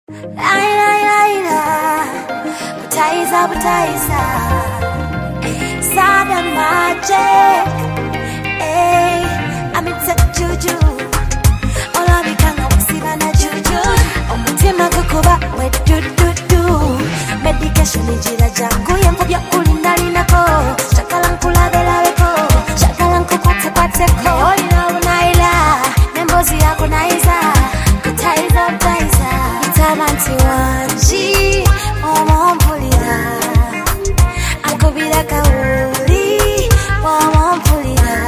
Butaiza Sada magic. Hey, I'm in juju. Ola bikanga wasiba na juju. Omutima kukuba we do. Medication ijira jangu yempobya kulinali nako. Shakala nkulabela weko. Shakala nkukwate kwateko. Olina unaila. Nembozi yako naiza. Butaiza. Itabanti wanji. Omompulira. Akubira kauli. Omompulira.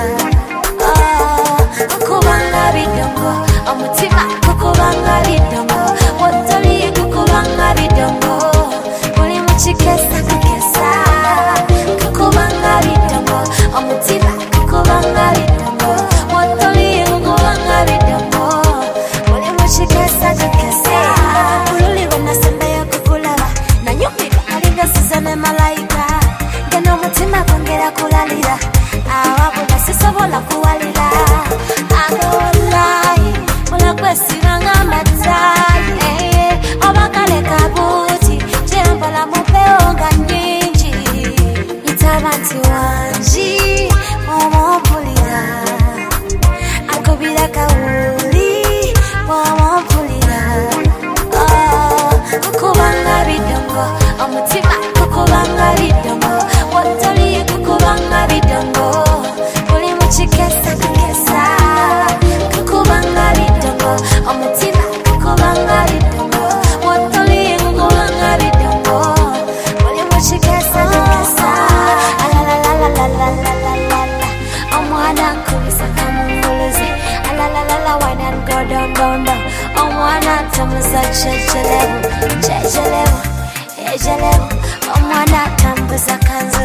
Kukubanga bidongo. Omutima kukubanga bidongo. Wotoli kukubanga bidongo. Oli muchikesa kukesa. Kukubanga bidongo. Omutima kukubanga bidongo. Wotoli kukubanga bidongo. Oli muchikesa kukesa. Kululi wana senda ya kukulaba. Na nyumi alinga sizane malaika. Geno mutima kongera kulalira. Awabu nasisobola kuwalira. Agolai Ola kwesiranga matai. Obakale kabuti Jembola mupeo nga nyingi. Itabanti wanji Omompulira. Akubira kauli Omompulira. Kukubanga bidongo. Omutima kukubanga bidongo. Wotoli kukubanga bidongo. Oli muchikesa kukesa. Kukubanga bidongo. Omutima kukubanga bidongo. Wotoli kukubanga bidongo. Oli muchikesa kukesa. Alalalalalalalala. Omwana nkubisa kamunguluzi. Alalalala wine and go down. Omwana tamuza chechelevu. Omwana tambuza kanza.